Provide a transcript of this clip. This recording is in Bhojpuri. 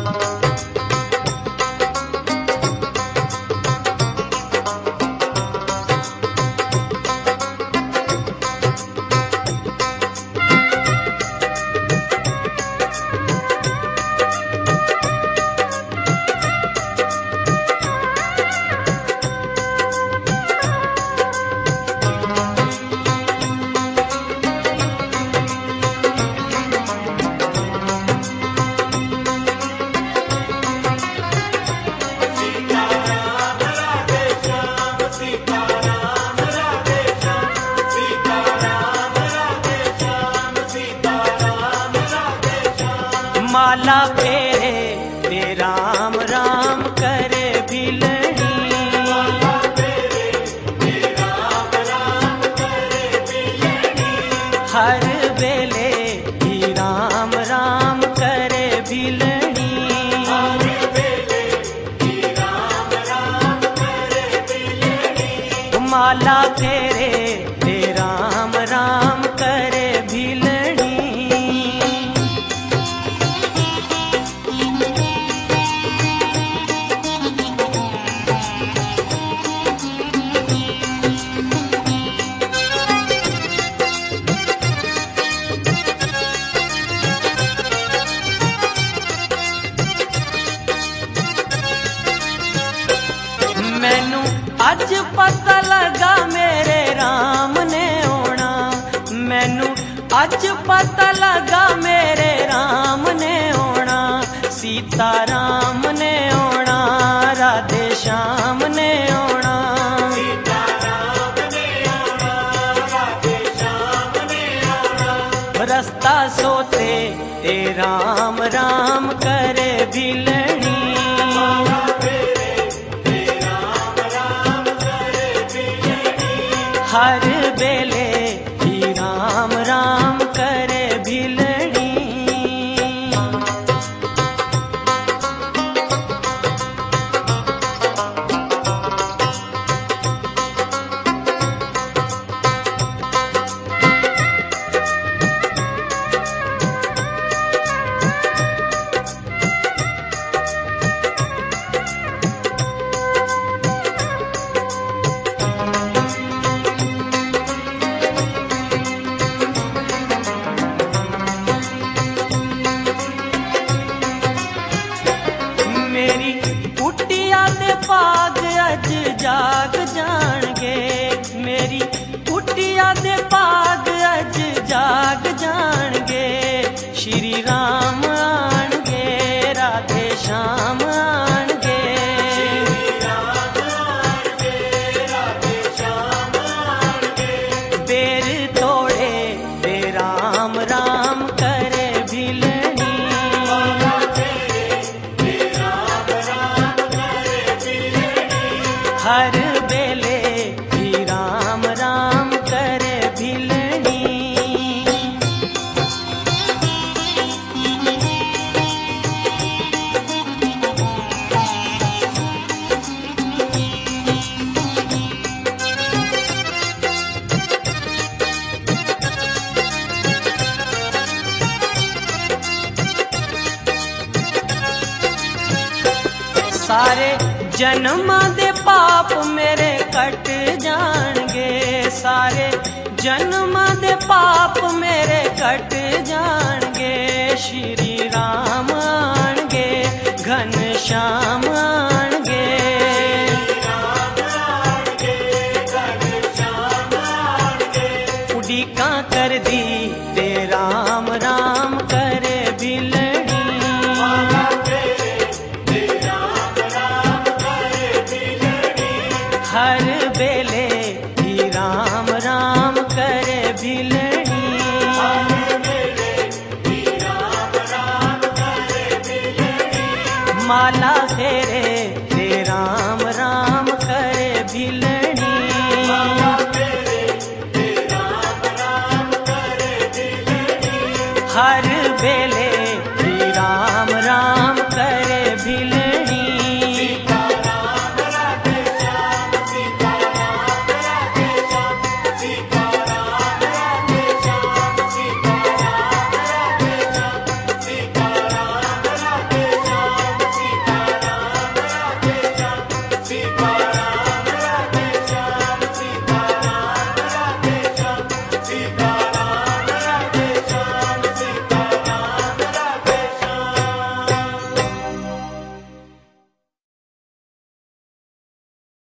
माला फेरे ते राम राम करे भिलनी। माला फेरे ते राम राम करे भिलनी। हर बेले ही राम राम करे भिलनी। हर बेले ही राम राम करे भिलनी। माला फेरे ते राम राम करे भिलनी। मैनू अज पता लगा मेरे राम ने आना। मैनू अज पता लगा मेरे राम ने आना। सीता राम ने आना, राधे श्याम ने आना। सीता राम ने आना, राधे श्याम ने आना। रस्ता सोते ते राम राम करे भिलनी। हर बेले ही राम राम करे भिलनी। मेरी कुटिया दे पाग अज जाग जाणगे। मेरी कुटिया दे पाग अज जाग जाणगे। श्री राम आणगे, राधे श्याम आणगे। श्री राम आणगे, राधे श्याम आणगे। बेर तोड़े ते राम राम करे भिलनी। हर बेले ही राम राम करे भिलनी। सारे जन्मां दे पाप मेरे कट जाणगे। सारे जन्मां दे पाप मेरे कट जाणगे। श्री राम आणगे, घन श्याम आणगे। उड़ीकां कर दी ते राम राम करे भिलनी। हर बेले ही राम राम करे भिलनी। माला फेरे ते राम राम करे भिलनी।